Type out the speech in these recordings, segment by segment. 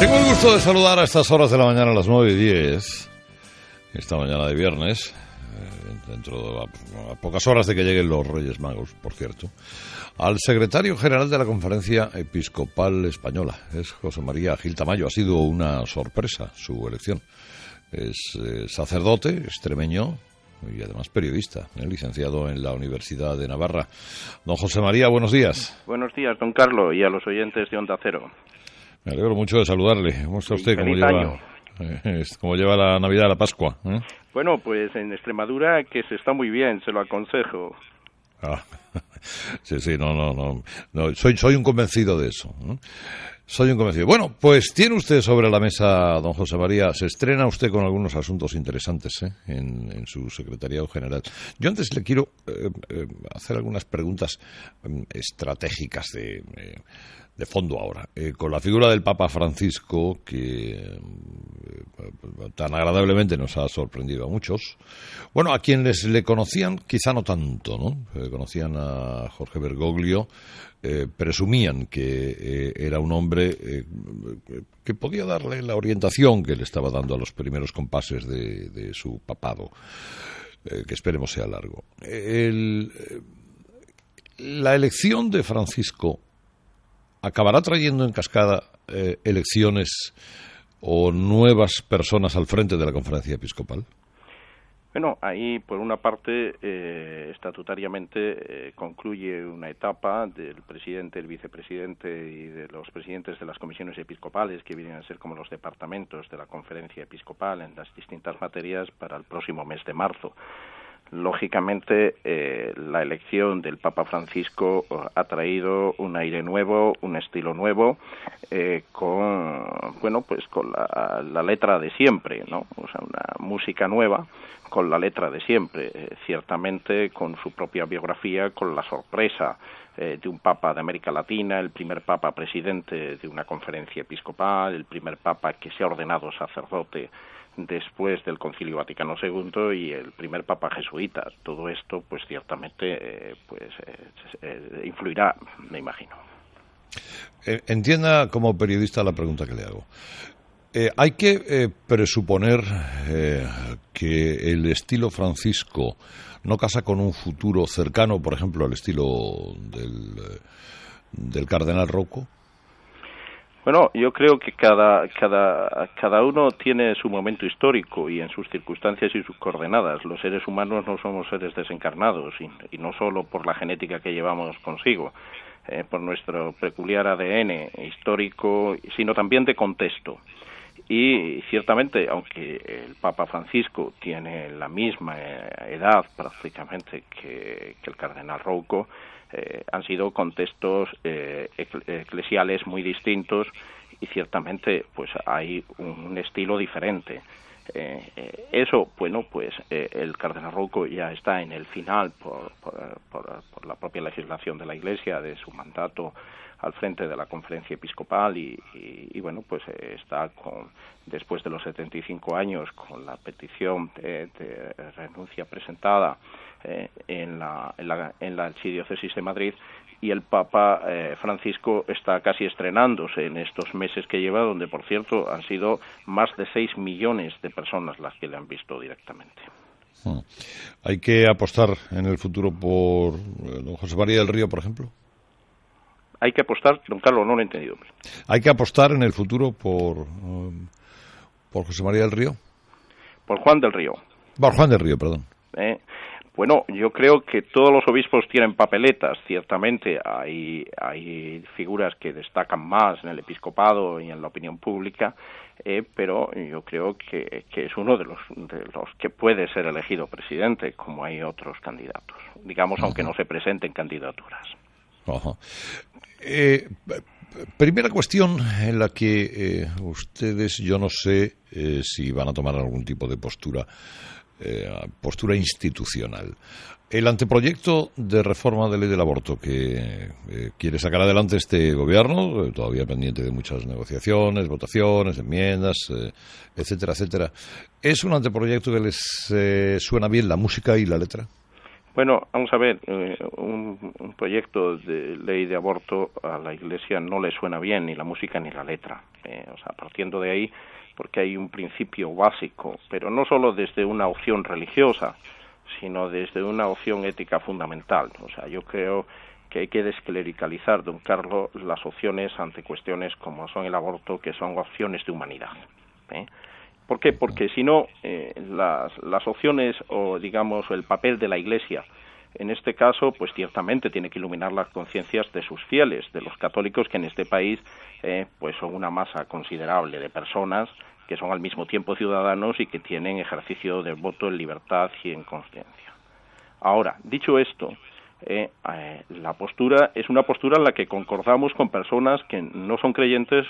Tengo el gusto de saludar a estas horas de la mañana, a las 9:10, esta mañana de viernes, dentro de a pocas horas de que lleguen los Reyes Magos, por cierto, al secretario general de la Conferencia Episcopal Española. Es José María Gil Tamayo. Ha sido una sorpresa su elección. Es sacerdote extremeño y además periodista, licenciado en la Universidad de Navarra. Don José María, buenos días. Buenos días, don Carlos, y a los oyentes de Onda Cero. Me alegro mucho de saludarle. ¿Cómo está usted? ¿Cómo lleva la Navidad, la Pascua? Bueno, pues en Extremadura que se está muy bien, se lo aconsejo. Sí, no, soy un convencido de eso, ¿no? Soy un convencido. Bueno, pues tiene usted sobre la mesa, don José María, se estrena usted con algunos asuntos interesantes en su secretariado general. Yo antes le quiero hacer algunas preguntas estratégicas de fondo ahora, con la figura del Papa Francisco, que tan agradablemente nos ha sorprendido a muchos. Bueno, a quienes le conocían, quizá no tanto, ¿no? Conocían a Jorge Bergoglio, presumían que era un hombre que podía darle la orientación que le estaba dando a los primeros compases de su papado, que esperemos sea largo. La elección de Francisco ¿acabará trayendo en cascada elecciones o nuevas personas al frente de la Conferencia Episcopal? Bueno, ahí por una parte estatutariamente concluye una etapa del presidente, el vicepresidente y de los presidentes de las comisiones episcopales, que vienen a ser como los departamentos de la Conferencia Episcopal en las distintas materias, para el próximo mes de marzo. Lógicamente, la elección del Papa Francisco ha traído un aire nuevo, un estilo nuevo, con la letra de siempre, ¿no? O sea, una música nueva con la letra de siempre, ciertamente con su propia biografía, con la sorpresa de un Papa de América Latina, el primer Papa presidente de una conferencia episcopal, el primer Papa que se ha ordenado sacerdote después del Concilio Vaticano II y el primer Papa jesuita. Todo esto, pues ciertamente, influirá, me imagino. Entienda como periodista la pregunta que le hago. Hay que presuponer que el estilo Francisco no casa con un futuro cercano, por ejemplo, al estilo del cardenal Rocco. Bueno, yo creo que cada uno tiene su momento histórico y en sus circunstancias y sus coordenadas. Los seres humanos no somos seres desencarnados y no solo por la genética que llevamos consigo, por nuestro peculiar ADN histórico, sino también de contexto. Y ciertamente, aunque el Papa Francisco tiene la misma edad prácticamente que el cardenal Rocco, han sido contextos eclesiales muy distintos y ciertamente pues hay un estilo diferente. Eso, bueno, pues el cardenal Rocco ya está en el final por la propia legislación de la Iglesia de su mandato al frente de la Conferencia Episcopal y bueno, pues está después de los 75 años con la petición de renuncia presentada en la Archidiócesis de Madrid, y el Papa Francisco está casi estrenándose en estos meses que lleva, donde por cierto han sido más de 6 millones de personas las que le han visto directamente. ¿Hay que apostar en el futuro por don José María del Río, por ejemplo? Hay que apostar, don Carlos, no lo he entendido. ¿Hay que apostar en el futuro por José María del Río? Por Juan del Río. Por Juan del Río, perdón. Bueno, yo creo que todos los obispos tienen papeletas. Ciertamente hay figuras que destacan más en el episcopado y en la opinión pública, pero yo creo que es uno de los que puede ser elegido presidente, como hay otros candidatos, digamos, aunque no se presenten candidaturas. Ajá. Primera cuestión en la que ustedes, yo no sé si van a tomar algún tipo de postura institucional. El anteproyecto de reforma de ley del aborto que quiere sacar adelante este gobierno, todavía pendiente de muchas negociaciones, votaciones, enmiendas, etcétera, etcétera, ¿es un anteproyecto que les suena bien la música y la letra? Bueno, vamos a ver, un proyecto de ley de aborto a la Iglesia no le suena bien ni la música ni la letra. O sea, partiendo de ahí, porque hay un principio básico, pero no solo desde una opción religiosa, sino desde una opción ética fundamental. O sea, yo creo que hay que desclericalizar, don Carlos, las opciones ante cuestiones como son el aborto, que son opciones de humanidad. ¿Por qué? Porque si no, las opciones o, digamos, el papel de la Iglesia, en este caso, pues ciertamente tiene que iluminar las conciencias de sus fieles, de los católicos que en este país pues son una masa considerable de personas que son al mismo tiempo ciudadanos y que tienen ejercicio del voto en libertad y en conciencia. Ahora, dicho esto, la postura es una postura en la que concordamos con personas que no son creyentes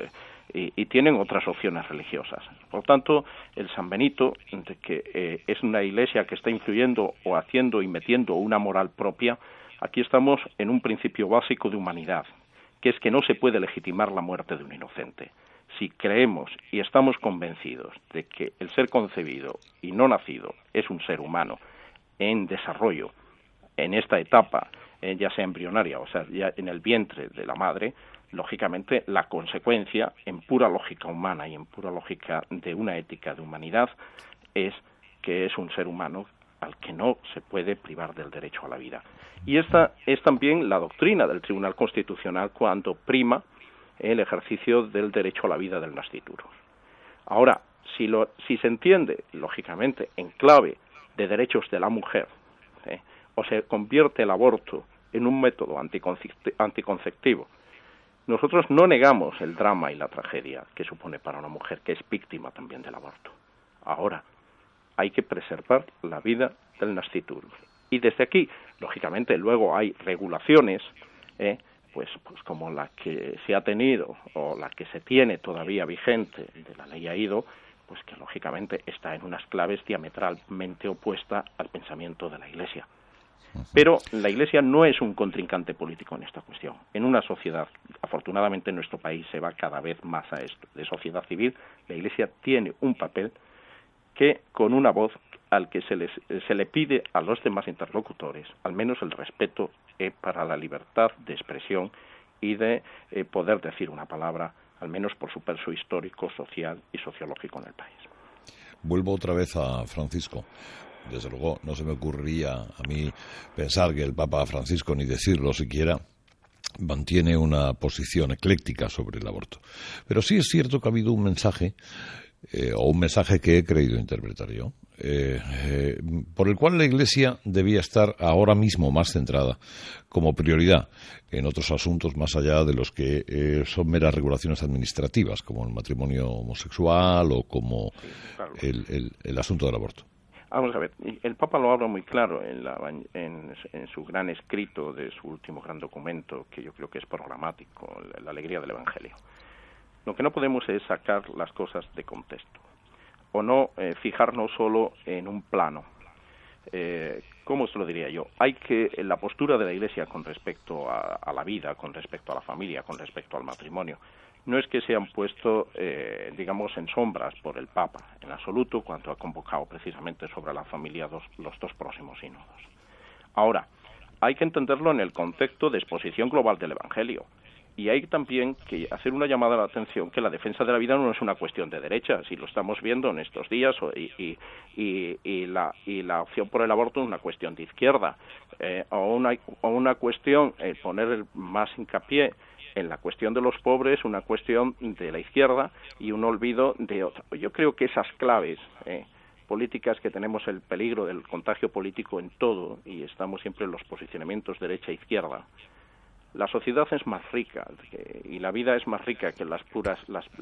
y tienen otras opciones religiosas. Por tanto, el San Benito, de que es una iglesia que está influyendo o haciendo y metiendo una moral propia, aquí estamos en un principio básico de humanidad, que es que no se puede legitimar la muerte de un inocente. Si creemos y estamos convencidos de que el ser concebido y no nacido es un ser humano en desarrollo, en esta etapa, ya sea embrionaria, o sea, ya en el vientre de la madre, lógicamente la consecuencia, en pura lógica humana y en pura lógica de una ética de humanidad, es que es un ser humano al que no se puede privar del derecho a la vida. Y esta es también la doctrina del Tribunal Constitucional cuando prima el ejercicio del derecho a la vida del nascituro. Ahora, si se entiende, lógicamente, en clave de derechos de la mujer, o se convierte el aborto en un método anticonceptivo, nosotros no negamos el drama y la tragedia que supone para una mujer que es víctima también del aborto. Ahora, hay que preservar la vida del nascituro. Y desde aquí, lógicamente, luego hay regulaciones, pues como la que se ha tenido o la que se tiene todavía vigente de la ley AIDO, pues que lógicamente está en unas claves diametralmente opuestas al pensamiento de la Iglesia. Pero la Iglesia no es un contrincante político en esta cuestión. En una sociedad, afortunadamente en nuestro país se va cada vez más a esto, de sociedad civil, la Iglesia tiene un papel que con una voz al que se le pide a los demás interlocutores, al menos el respeto para la libertad de expresión y de poder decir una palabra, al menos por su peso histórico, social y sociológico en el país. Vuelvo otra vez a Francisco. Desde luego no se me ocurriría a mí pensar que el Papa Francisco, ni decirlo siquiera, mantiene una posición ecléctica sobre el aborto. Pero sí es cierto que ha habido un mensaje, o un mensaje que he creído interpretar yo, por el cual la Iglesia debía estar ahora mismo más centrada como prioridad en otros asuntos más allá de los que son meras regulaciones administrativas, como el matrimonio homosexual o como el asunto del aborto. Vamos a ver, el Papa lo habla muy claro en su gran escrito de su último gran documento, que yo creo que es programático, la alegría del Evangelio. Lo que no podemos es sacar las cosas de contexto, o no fijarnos solo en un plano. ¿Cómo se lo diría yo? La postura de la Iglesia con respecto a la vida, con respecto a la familia, con respecto al matrimonio, no es que se han puesto, digamos, en sombras por el Papa, en absoluto, cuando ha convocado precisamente sobre la familia los dos próximos sínodos. Ahora, hay que entenderlo en el contexto de exposición global del Evangelio. Y hay también que hacer una llamada a la atención que la defensa de la vida no es una cuestión de derechas, y lo estamos viendo en estos días, y la opción por el aborto es una cuestión de izquierda, o una cuestión, poner más hincapié en la cuestión de los pobres, una cuestión de la izquierda y un olvido de otra. Yo creo que esas claves políticas, que tenemos el peligro del contagio político en todo y estamos siempre en los posicionamientos derecha-izquierda. La sociedad es más rica y la vida es más rica que las puras,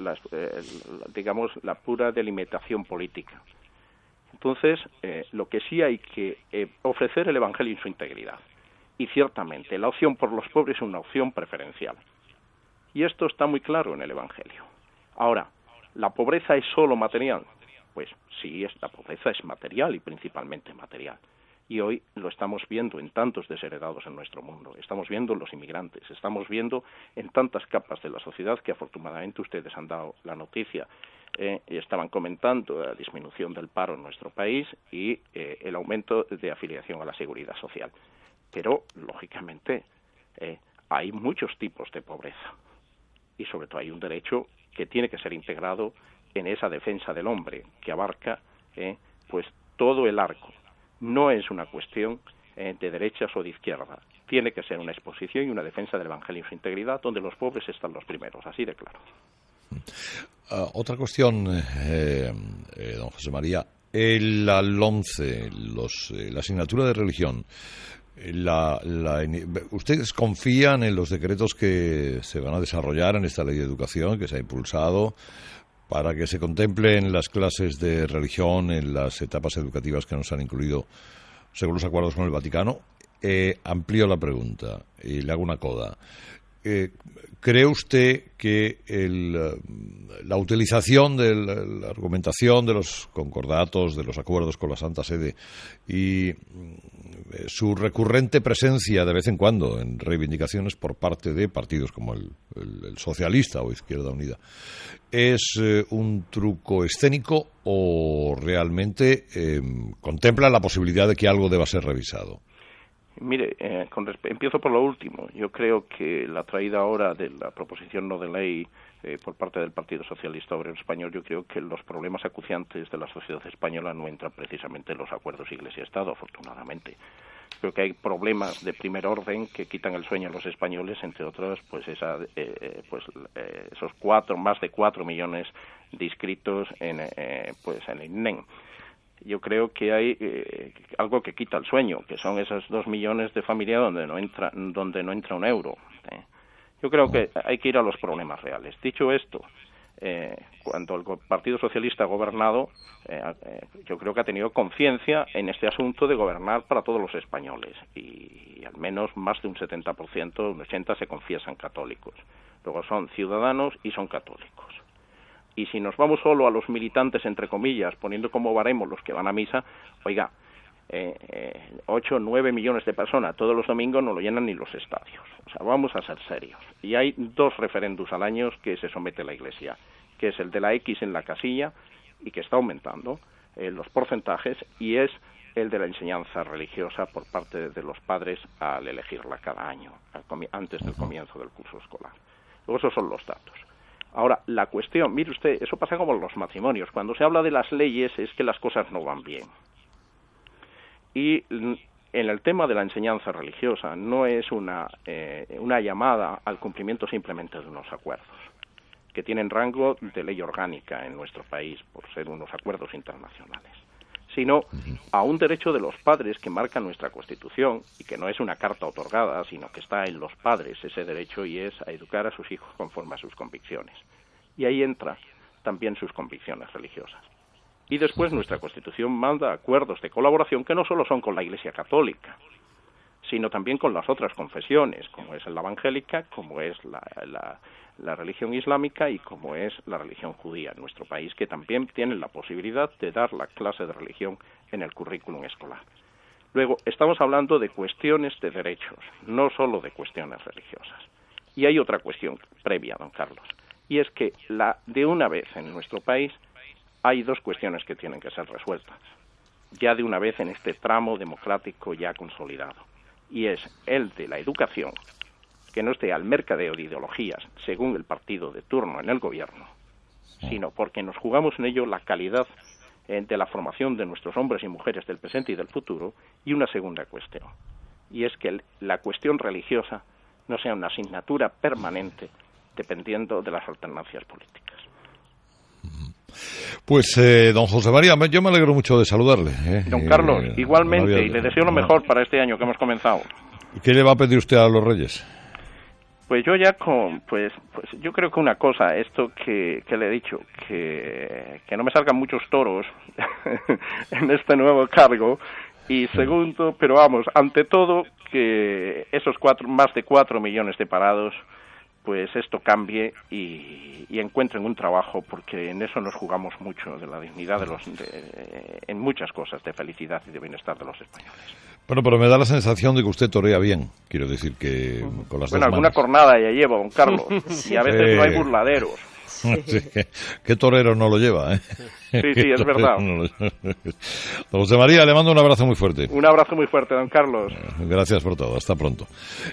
digamos, la pura delimitación política. Entonces, lo que sí hay que ofrecer el Evangelio en su integridad. Y ciertamente, la opción por los pobres es una opción preferencial. Y esto está muy claro en el Evangelio. Ahora, ¿la pobreza es solo material? Pues sí, la pobreza es material y principalmente material. Y hoy lo estamos viendo en tantos desheredados en nuestro mundo, estamos viendo en los inmigrantes, estamos viendo en tantas capas de la sociedad que afortunadamente ustedes han dado la noticia. Y estaban comentando la disminución del paro en nuestro país y el aumento de afiliación a la seguridad social. Pero, lógicamente, hay muchos tipos de pobreza y, sobre todo, hay un derecho que tiene que ser integrado en esa defensa del hombre, que abarca pues todo el arco. No es una cuestión de derechas o de izquierda. Tiene que ser una exposición y una defensa del Evangelio en su integridad, donde los pobres están los primeros, así de claro. Otra cuestión, don José María, el LOMCE, la asignatura de religión. ¿Ustedes confían en los decretos que se van a desarrollar en esta ley de educación que se ha impulsado para que se contemplen las clases de religión en las etapas educativas que nos han incluido según los acuerdos con el Vaticano? Amplío la pregunta y le hago una coda. ¿Cree usted que la utilización de la argumentación de los concordatos, de los acuerdos con la Santa Sede y su recurrente presencia de vez en cuando en reivindicaciones por parte de partidos como el socialista o Izquierda Unida es un truco escénico o realmente contempla la posibilidad de que algo deba ser revisado? Mire, empiezo por lo último. Yo creo que la traída ahora de la proposición no de ley por parte del Partido Socialista Obrero Español, yo creo que los problemas acuciantes de la sociedad española no entran precisamente en los acuerdos Iglesia-Estado, afortunadamente. Creo que hay problemas de primer orden que quitan el sueño a los españoles, entre otros, pues esos más de 4 millones de inscritos en el INEM. Yo creo que hay algo que quita el sueño, que son esos 2 millones de familias donde no entra un euro. Yo creo que hay que ir a los problemas reales. Dicho esto, cuando el Partido Socialista ha gobernado, yo creo que ha tenido conciencia en este asunto de gobernar para todos los españoles y al menos más de un 70%, un 80% se confiesan católicos. Luego son ciudadanos y son católicos. Y si nos vamos solo a los militantes, entre comillas, poniendo como baremo los que van a misa, oiga, 8 o 9 millones de personas todos los domingos no lo llenan ni los estadios. O sea, vamos a ser serios. Y hay 2 referéndums al año que se somete la Iglesia, que es el de la X en la casilla y que está aumentando los porcentajes, y es el de la enseñanza religiosa por parte de los padres al elegirla cada año, antes del comienzo del curso escolar. Luego esos son los datos. Ahora, la cuestión, mire usted, eso pasa como en los matrimonios. Cuando se habla de las leyes es que las cosas no van bien. Y en el tema de la enseñanza religiosa no es una llamada al cumplimiento simplemente de unos acuerdos, que tienen rango de ley orgánica en nuestro país por ser unos acuerdos internacionales, sino a un derecho de los padres que marca nuestra Constitución y que no es una carta otorgada, sino que está en los padres ese derecho, y es a educar a sus hijos conforme a sus convicciones. Y ahí entra también sus convicciones religiosas. Y después nuestra Constitución manda acuerdos de colaboración que no solo son con la Iglesia Católica, sino también con las otras confesiones, como es la evangélica, como es la religión islámica y como es la religión judía en nuestro país, que también tienen la posibilidad de dar la clase de religión en el currículum escolar. Luego, estamos hablando de cuestiones de derechos, no solo de cuestiones religiosas. Y hay otra cuestión previa, don Carlos, y es que de una vez en nuestro país hay 2 cuestiones que tienen que ser resueltas, ya de una vez en este tramo democrático ya consolidado, y es el de la educación, que no esté al mercadeo de ideologías según el partido de turno en el gobierno, sino porque nos jugamos en ello la calidad de la formación de nuestros hombres y mujeres del presente y del futuro. Y una segunda cuestión, y es que la cuestión religiosa no sea una asignatura permanente dependiendo de las alternancias políticas. Pues, don José María, yo me alegro mucho de saludarle. Don Carlos, igualmente, y le deseo lo mejor para este año que hemos comenzado. ¿Qué le va a pedir usted a los Reyes? Pues yo ya pues yo creo que una cosa, esto que le he dicho, que no me salgan muchos toros en este nuevo cargo, y segundo, pero vamos, ante todo, que esos más de 4 millones de parados pues esto cambie y encuentren un trabajo, porque en eso nos jugamos mucho, de la dignidad en muchas cosas, de felicidad y de bienestar de los españoles. Bueno, pero me da la sensación de que usted torea bien. Quiero decir que con las dos manos. Alguna cornada ya llevo, don Carlos, y a veces no hay burladeros. Sí, qué torero no lo lleva, ¿eh? Sí, es verdad. Don José María, le mando un abrazo muy fuerte. Un abrazo muy fuerte, don Carlos. Gracias por todo. Hasta pronto.